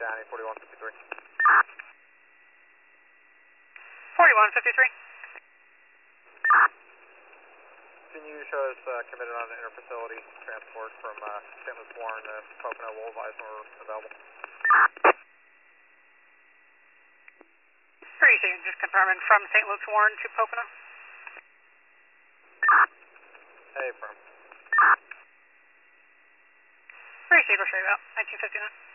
Downey 4153. 4153. Can you show us committed on the interfacility transport from St. Louis Warren to Pocono? We'll advise when we're available. Appreciate it. Just confirming from St. Luke's Warren to Pocono. Hey, firm. Appreciate it. We'll show you out. 1959.